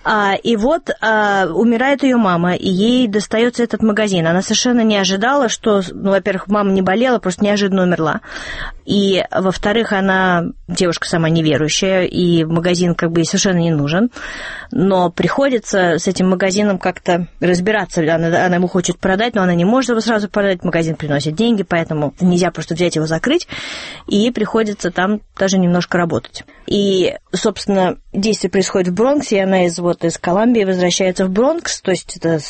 И вот умирает ее мама, и ей достается этот магазин. Она совершенно не ожидала, что, во-первых, мама не болела, просто неожиданно умерла. И, во-вторых, она девушка сама неверующая, и магазин как бы ей совершенно не нужен. Но приходится с этим магазином как-то разбираться. Она ему хочет продать, но она не может его сразу продать. Магазин приносит деньги, поэтому нельзя просто взять его закрыть. И ей приходится там даже немножко работать. И, собственно, действие происходит в Бронксе, и она из Колумбии возвращается в Бронкс, то есть это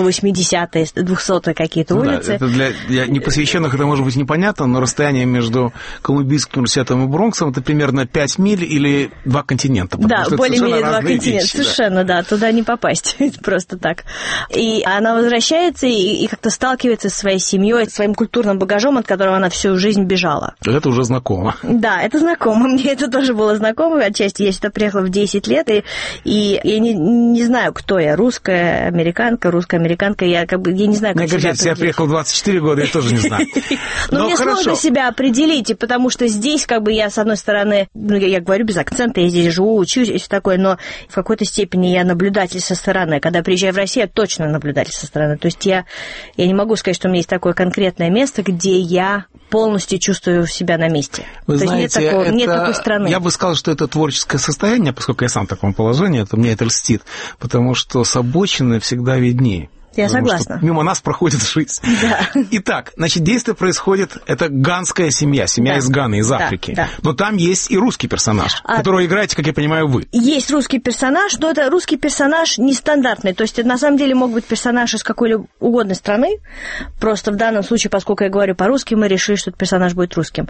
180-е, 200-е какие-то улицы. Да, это для непосвященных это может быть непонятно, но расстояние между Колумбийским университетом и Бронксом это примерно 5 миль или 2 континента. Да, более-менее 2 континента, совершенно, да, туда не попасть просто так. И она возвращается и как-то сталкивается со своей семьей, своим культурным багажом, от которого она всю жизнь бежала. Это уже знакомо. Да, это знакомо, мне это тоже было знакомо, отчасти я сюда приехала в 10 лет, и я не знаю, кто я, русская американка, я не знаю, как себя определить. Я приехал в 24 года, я тоже не знаю. Но мне сложно себя определить, потому что здесь я, с одной стороны, я говорю без акцента, я здесь живу, учусь и все такое, но в какой-то степени я наблюдатель со стороны. Когда приезжаю в Россию, я точно наблюдатель со стороны. То есть я не могу сказать, что у меня есть такое конкретное место, где я полностью чувствую себя на месте. Вы знаете, нет такой страны. Я бы сказал, что это творческое состояние, поскольку я сам в таком положении, это мне это льстит, потому что с обочины всегда виднее. Я согласна. Мимо нас проходит жизнь. Да. Итак, значит, действие происходит, это ганская семья из Ганы, из Африки. Да. Но там есть и русский персонаж, которого играете, как я понимаю, вы. Есть русский персонаж, но это русский персонаж нестандартный. То есть, на самом деле, мог быть персонаж из какой угодно страны. Просто в данном случае, поскольку я говорю по-русски, мы решили, что этот персонаж будет русским.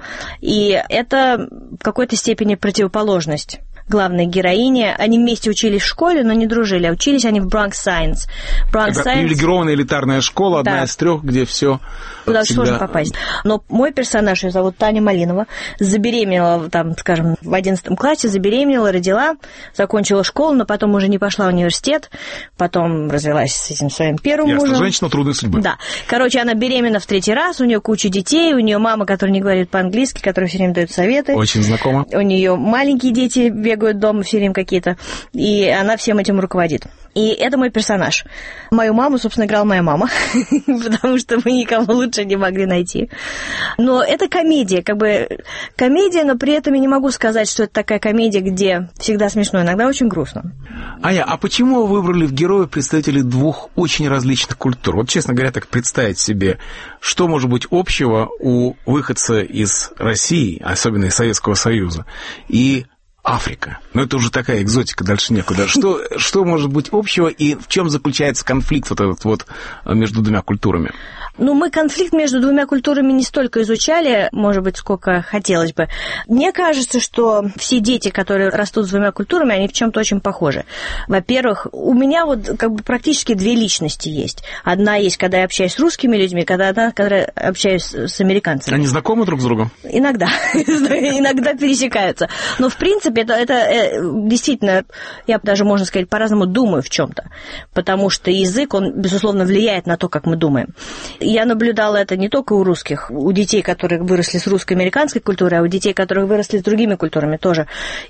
И это в какой-то степени противоположность главной героини. Они вместе учились в школе, но не дружили. А учились они в Bronx Science. Это привилегированная элитарная школа, одна из 3, где все. Туда очень сложно попасть. Но мой персонаж, ее зовут Таня Малинова, забеременела, в 11 классе, забеременела, родила, закончила школу, но потом уже не пошла в университет, потом развелась с этим своим первым мужем. Женщина трудной судьбы. Да. Короче, она беременна в 3-й раз, у нее куча детей, у нее мама, которая не говорит по-английски, которая все время дает советы. Очень знакомо. У нее маленькие дети бегают дома все время какие-то, и она всем этим руководит. И это мой персонаж. Мою маму, собственно, играла моя мама, потому что мы никого лучше не могли найти. Но это комедия, комедия, но при этом я не могу сказать, что это такая комедия, где всегда смешно, иногда очень грустно. Аня, а почему вы выбрали в героя представителей двух очень различных культур? Вот, честно говоря, так представить себе, что может быть общего у выходца из России, особенно из Советского Союза, и Африка. Но это уже такая экзотика, дальше некуда. Что может быть общего и в чем заключается конфликт вот этот вот между двумя культурами? Мы конфликт между двумя культурами не столько изучали, может быть, сколько хотелось бы. Мне кажется, что все дети, которые растут с двумя культурами, они в чем-то очень похожи. Во-первых, у меня практически две личности есть. Одна есть, когда я общаюсь с русскими людьми, когда я общаюсь с американцами. Они знакомы друг с другом? Иногда. Иногда пересекаются. Но, в принципе, это действительно, я даже, можно сказать, по-разному думаю в чем-то. Потому что язык, он, безусловно, влияет на то, как мы думаем. Я наблюдала это не только у русских, у детей, которые выросли с русско-американской культурой, а у детей, которые выросли с другими культурами тоже.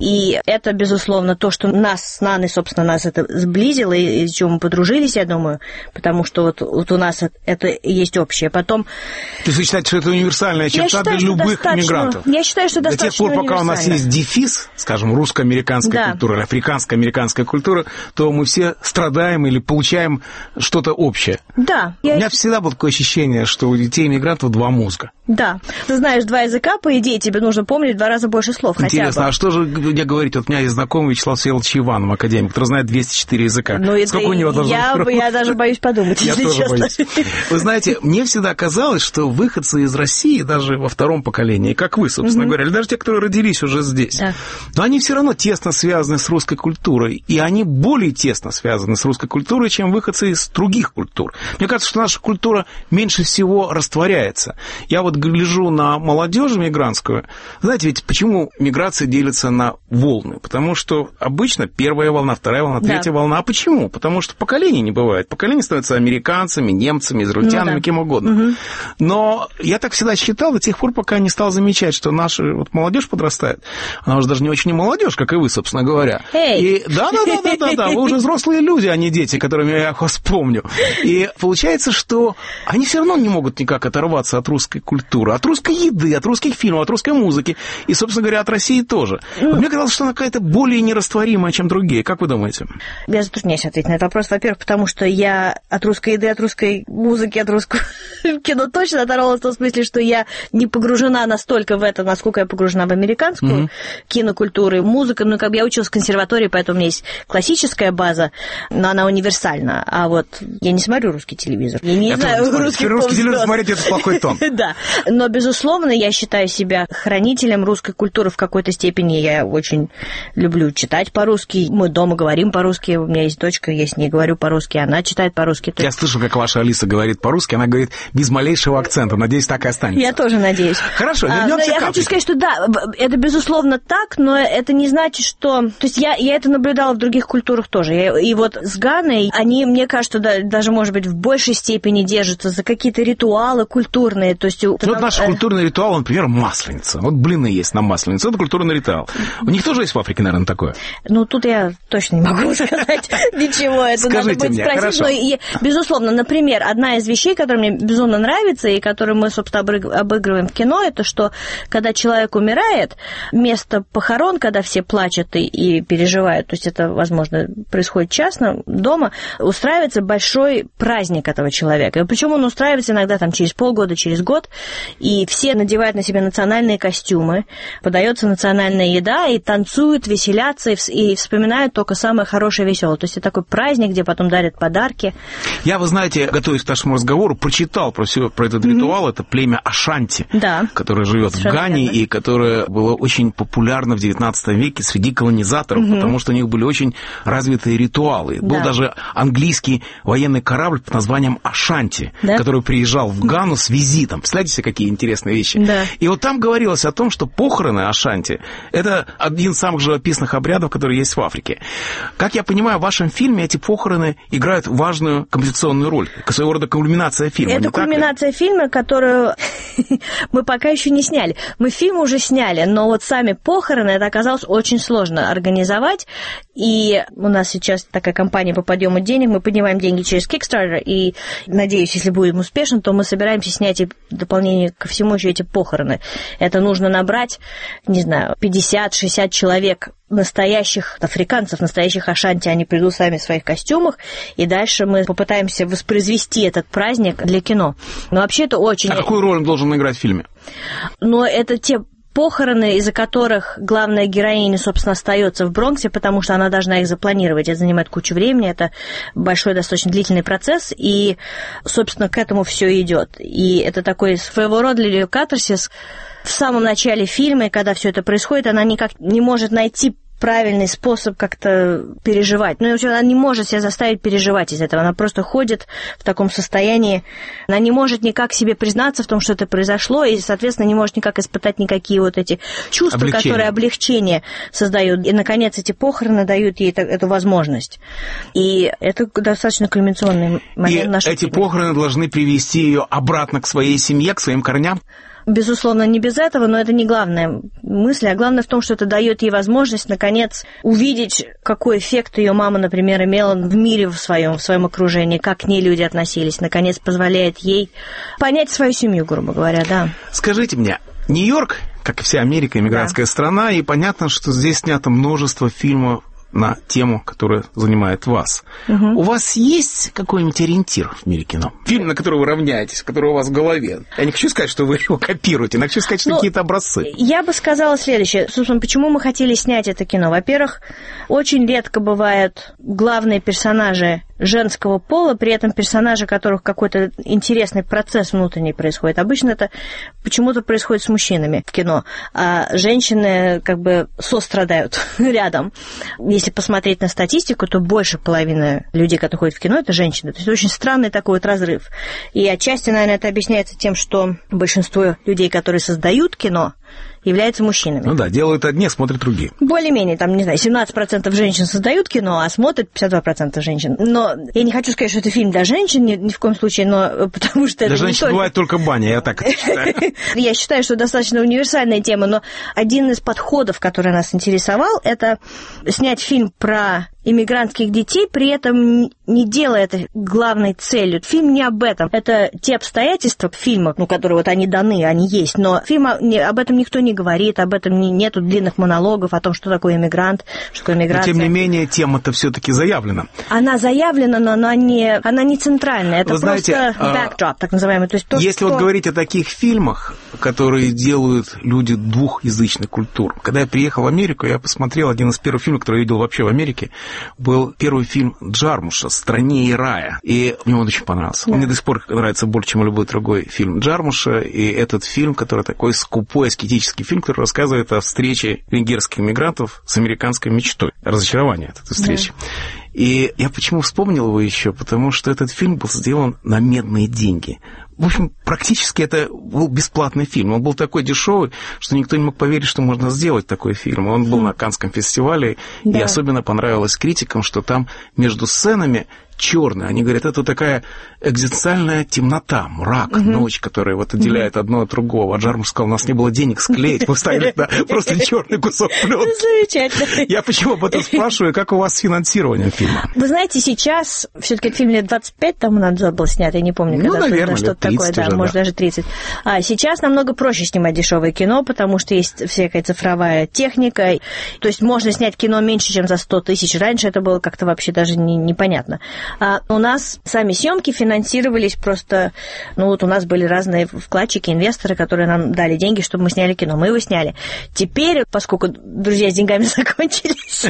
И это, безусловно, то, что нас с Наной, собственно, нас это сблизило, и с чем мы подружились, я думаю, потому что вот у нас это есть общее. Потом... То есть вы считаете, что это универсальная черта для любых мигрантов? Я считаю, что достаточно до тех пор, пока у нас есть дефис, скажем, русско-американская культура или африканско-американская культура, то мы все страдаем или получаем что-то общее. Да. У меня всегда было такое ощущение, что у детей-мигрантов два мозга. Да. Ты знаешь два языка, по идее, тебе нужно помнить в 2 раза больше слов. Интересно, а что же мне говорить? Вот у меня есть знакомый Вячеслав Всеволодович Иванов, академик, который знает 204 языка. Сколько у него должно быть? Я даже боюсь подумать, если честно. Я тоже боюсь. Вы знаете, мне всегда казалось, что выходцы из России, даже во втором поколении, как вы, собственно говоря, или даже те, которые родились уже здесь, но они все равно тесно связаны с русской культурой, и они более тесно связаны с русской культурой, чем выходцы из других культур. Мне кажется, что наша культура меньше всего растворяется. Я вот гляжу на молодежь мигрантскую. Знаете, ведь почему миграция делится на волны? Потому что обычно первая волна, вторая волна, третья волна. А почему? Потому что поколений не бывает. Поколения становятся американцами, немцами, израильтянами, кем угодно. Но я так всегда считал до тех пор, пока не стал замечать, что наша молодежь подрастает. Она уже даже не очень молодежь, как и вы, собственно говоря. И да, вы уже взрослые люди, а не дети, которыми я вас помню. И получается, что они все равно не могут никак оторваться от русской культуры, от русской еды, от русских фильмов, от русской музыки и, собственно говоря, от России тоже. Мне казалось, что она какая-то более нерастворимая, чем другие. Как вы думаете? Я затрудняюсь ответить на этот вопрос. Во-первых, потому что я от русской еды, от русской музыки, от русского кино точно оторвалась в том смысле, что я не погружена настолько в это, насколько я погружена в американскую кинокультуру и музыку. Я училась в консерватории, поэтому у меня есть классическая база, но она универсальна. А вот я не смотрю русский телевизор. Я не знаю русский телевизор смотреть — это плохой тон. Да. Но, безусловно, я считаю себя хранителем русской культуры в какой-то степени. Я очень люблю читать по-русски. Мы дома говорим по-русски. У меня есть дочка, я с ней говорю по-русски, она читает по-русски. Я слышал, как ваша Алиса говорит по-русски. Она говорит без малейшего акцента. Надеюсь, так и останется. Я тоже надеюсь. Хорошо, вернемся к Я хочу сказать, что да, это, безусловно, так, но это не значит, что... То есть я это наблюдала в других культурах тоже. И вот с Ганой, они, мне кажется, даже, может быть, в большей степени держатся за какие-то ритуалы культурные. То есть, вот наш культурный ритуал, например, масленица. Вот блины есть на масленицу. Это культурный ритуал. У них тоже есть в Африке, наверное, такое? Тут я точно не могу сказать ничего. Это надо будет спросить. Но, безусловно, например, одна из вещей, которая мне безумно нравится и которую мы, собственно, обыгрываем в кино, это что, когда человек умирает, место похорон, когда все плачут и переживают, то есть это, возможно, происходит частно, дома, устраивается большой праздник этого человека. И причем он устраивается иногда через полгода, через год, и все надевают на себя национальные костюмы, подается национальная еда, и танцуют, веселятся, и вспоминают только самое хорошее и веселое. То есть это такой праздник, где потом дарят подарки. Я, вы знаете, готовясь к нашему разговору, прочитал про этот ритуал. Это племя Ашанти, которое живет в Гане, и которое было очень популярно в XIX веке среди колонизаторов, потому что у них были очень развитые ритуалы. Был даже английский военный корабль под названием Ашанти, который приезжал в Гану с визитом. Представляете себе, какие интересные вещи? И вот там говорилось о том, что похороны Ашанти – это один из самых живописных обрядов, которые есть в Африке. Как я понимаю, в вашем фильме эти похороны играют важную композиционную роль, своего рода кульминация фильма. Это кульминация фильма, которую мы пока еще не сняли. Мы фильм уже сняли, но вот сами похороны, это, оказалось очень сложно организовать. И у нас сейчас такая кампания по подъему денег. Мы поднимаем деньги через Kickstarter. И, надеюсь, если будем успешны, то мы собираемся снять и в дополнение ко всему еще эти похороны. Это нужно набрать, не знаю, 50-60 человек, настоящих африканцев, настоящих ашанти, они придут сами в своих костюмах, и дальше мы попытаемся воспроизвести этот праздник для кино. Но вообще это очень... А какую роль он должен играть в фильме? Но это те похороны, из-за которых главная героиня, собственно, остается в Бронксе, потому что она должна их запланировать. Это занимает кучу времени, это большой, достаточно длительный процесс, и, собственно, к этому все идет. И это такой своего рода для нее катарсис. В самом начале фильма, когда все это происходит, она никак не может найти правильный способ как-то переживать. Ну, она не может себя заставить переживать из этого. Она просто ходит в таком состоянии. Она не может никак себе признаться в том, что это произошло, и, соответственно, не может никак испытать никакие вот эти чувства, которые облегчение создают. И, наконец, эти похороны дают ей эту возможность. И это достаточно кульминационный момент нашего фильма. И эти похороны должны привести ее обратно к своей семье, к своим корням? Безусловно, не без этого, но это не главная мысль, а главное в том, что это дает ей возможность, наконец, увидеть, какой эффект ее мама, например, имела в мире в своем окружении, как к ней люди относились, наконец, позволяет ей понять свою семью, грубо говоря, да. Скажите мне, Нью-Йорк, как и вся Америка, иммигрантская страна, и понятно, что здесь снято множество фильмов на тему, которая занимает вас. У вас есть какой-нибудь ориентир в мире кино? Фильм, на который вы равняетесь, который у вас в голове? Я не хочу сказать, что вы его копируете, но хочу сказать, что какие-то образцы. Я бы сказала следующее. Собственно, почему мы хотели снять это кино? Во-первых, очень редко бывают главные персонажи женского пола, при этом персонажи, у которых какой-то интересный процесс внутренний происходит. Обычно это почему-то происходит с мужчинами в кино, а женщины как бы сострадают рядом. Если посмотреть на статистику, то больше половины людей, которые ходят в кино, это женщины. То есть очень странный такой вот разрыв. И отчасти, наверное, это объясняется тем, что большинство людей, которые создают кино, являются мужчинами. Ну да, делают одни, смотрят другие. Более-менее, там, не знаю, 17% женщин создают кино, а смотрят 52% женщин. Но я не хочу сказать, что это фильм для женщин, ни в коем случае, но потому что... Для женщин бывает только баня, я так считаю. Я считаю, что достаточно универсальная тема, но один из подходов, который нас интересовал, это снять фильм про иммигрантских детей, при этом не делая это главной целью. Фильм не об этом. Это те обстоятельства фильма, которые вот они даны, они есть, но фильм об этом никто не говорит, об этом нету длинных монологов о том, что такое иммигрант, что такое иммиграция. Но, тем не менее, тема-то все-таки заявлена. Она заявлена, но она не центральная. Это просто backdrop, так называемый. То есть то, если вот говорить о таких фильмах, которые делают люди двухязычных культур. Когда я приехал в Америку, я посмотрел один из первых фильмов, который я видел вообще в Америке, был первый фильм Джармуша «Стране и рая». И мне он очень понравился. Да. Он мне до сих пор нравится больше, чем любой другой фильм Джармуша. И этот фильм, который такой скупой, аскетический фильм, который рассказывает о встрече венгерских мигрантов с американской мечтой. Разочарование от этой встречи. Да. И я почему вспомнил его еще? Потому что этот фильм был сделан на медные деньги. В общем, практически это был бесплатный фильм. Он был такой дешевый, что никто не мог поверить, что можно сделать такой фильм. Он был на Каннском фестивале, да. И особенно понравилось критикам, что там между сценами черные. Они говорят, это такая экзистенциальная темнота, мрак, ночь, которая вот отделяет одно от другого. А Джармуш сказал, у нас не было денег склеить, мы ставили просто черный кусок пленки. Замечательно. Я почему об этом спрашиваю, как у вас с финансированием фильма? Вы знаете, сейчас, все-таки фильм лет 25 тому назад был снят, я не помню, когда наверное, что-то такое, да, может, даже 30. А сейчас намного проще снимать дешевое кино, потому что есть всякая цифровая техника. То есть можно снять кино меньше, чем за 100 тысяч. Раньше это было как-то вообще даже непонятно. А у нас сами съемки финансировались просто... Ну, вот у нас были разные вкладчики, инвесторы, которые нам дали деньги, чтобы мы сняли кино. Мы его сняли. Теперь, поскольку друзья с деньгами закончились,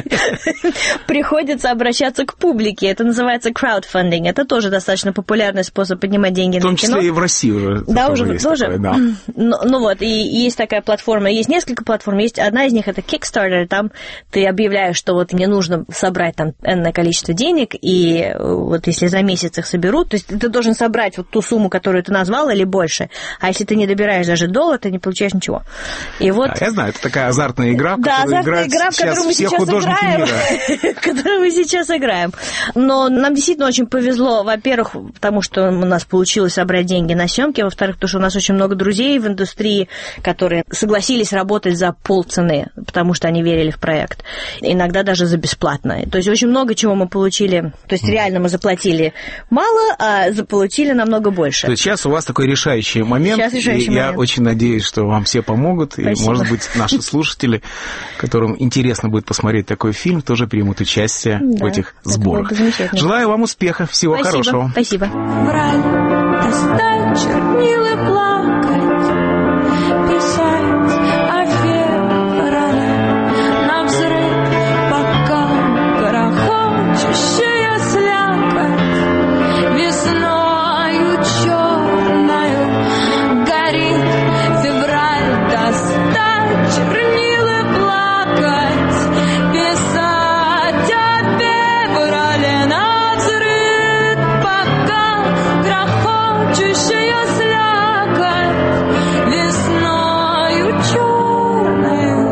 приходится обращаться к публике. Это называется краудфандинг. Это тоже достаточно популярный способ поднимать деньги на кино. В том числе и в России уже. Да, уже тоже. Такое, да. Ну вот, и есть такая платформа. Есть несколько платформ. Есть одна из них, это Kickstarter. Там ты объявляешь, что вот мне нужно собрать там энное количество денег, и вот если за месяц их соберут, то есть ты должен собрать вот ту сумму, которую ты назвал, или больше. А если ты не добираешь даже $1, ты не получаешь ничего. И вот... Да, я знаю, это такая азартная игра, в да, которую играют сейчас все художники мира. В которую мы сейчас играем. Но нам действительно очень повезло, во-первых, потому что у нас получилось собрать деньги на съемки, во-вторых, потому что у нас очень много друзей в индустрии, которые согласились работать за полцены, потому что они верили в проект. Иногда даже за бесплатно. То есть очень много чего мы получили. То есть реально мы заплатили мало, а заполучили намного больше. То есть сейчас у вас такой решающий момент. Сейчас решающий момент. Я очень надеюсь, что вам все помогут. Спасибо. И, может быть, наши слушатели, которым интересно будет посмотреть такой фильм, тоже примут участие в этих сборах. Желаю вам успеха. Всего хорошего. Спасибо. Враль, достать чернила, плакать, писать о феврале навзрыд, пока грохочущая слякоть весною черною горит. Февраль, достать чернила, плакать, писать о феврале навзрыд, пока грохочущая слякоть весною черною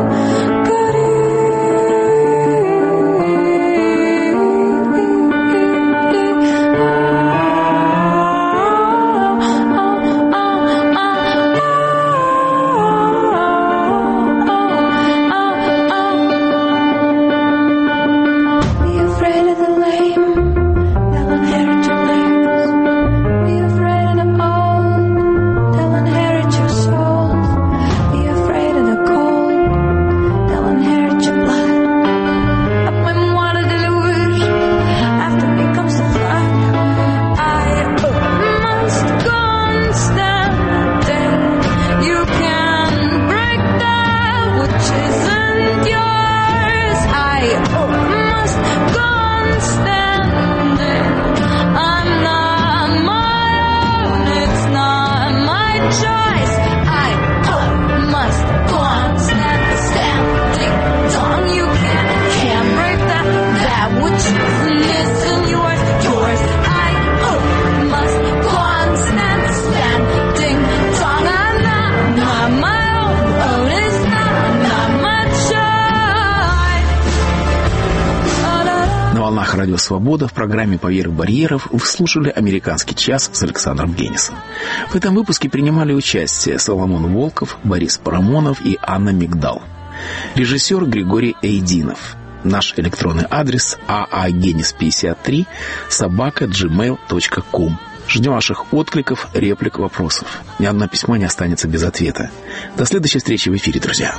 Be afraid of the lame, they'll inherit your legs. Be afraid of the old, they'll inherit your souls. Be afraid of the cold, they'll inherit your blood. When water deluged, after it comes to flood, I must go on standing. You can break that which isn't yours. I must go on standing. I'm not my own, it's not my choice. I must go on standing. Don't you can't break that which isn't yours. I must go on standing. Don't I'm not my own, it's not my choice. На волнах Радио Свобода в программе «Поверх барьеров» вы слушали «Американский час» с Александром Генисом. В этом выпуске принимали участие Соломон Волков, Борис Парамонов и Анна Мигдал. Режиссер Григорий Эйдинов. Наш электронный адрес aagenis53@gmail.com. Ждем ваших откликов, реплик, вопросов. Ни одно письмо не останется без ответа. До следующей встречи в эфире, друзья.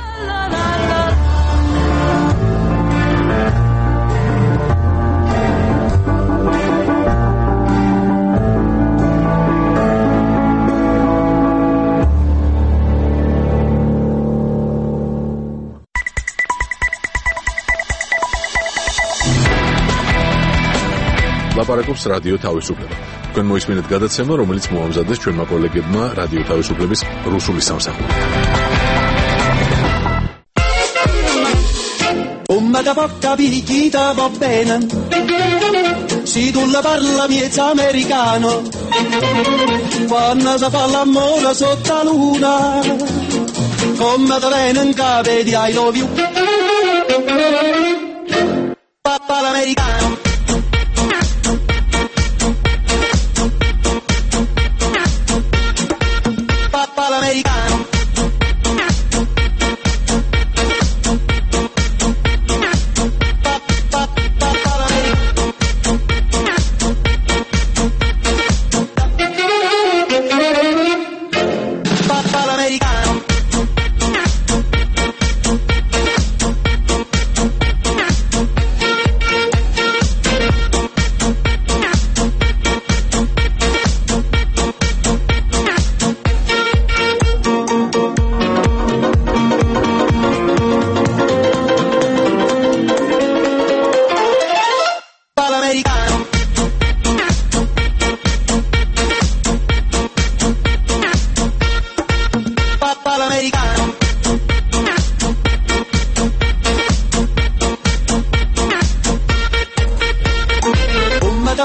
ლაპარაკობს რადიო თავისუფლება. თქვენ მოისმინეთ გადაცემა, რომელიც მოამზადეს ჩვენმა კოლეგებმა რადიო თავისუფლების რუსული სამსახური. Come da porta picchita va bene, si tu la parla miezza americano, quando si fa l'amore sotto la luna, come da viene in capo di I love you, papà l'americano. Papà l'americano.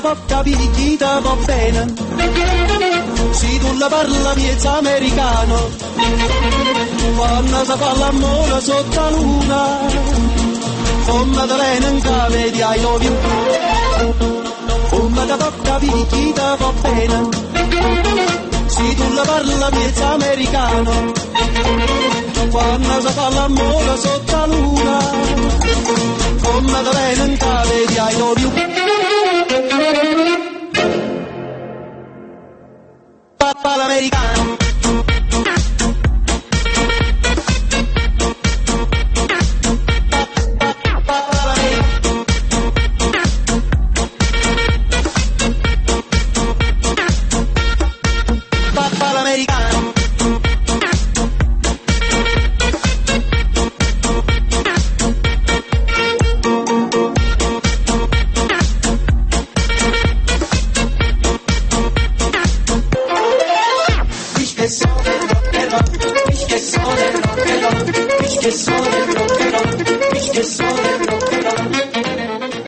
può capire chi ti va bene. Se tu la parla miezza americano, quando si fa l'amore sotto la luna, come te viene in cave di I love you. Come te può capire chi ti va bene. Se tu la parla miezza americano, quando si fa l'amore sotto la luna, come te viene in cave di I love you. Papà l'americano. Ich que soy del rock and roll, ich que soy del rock and roll, ich que soy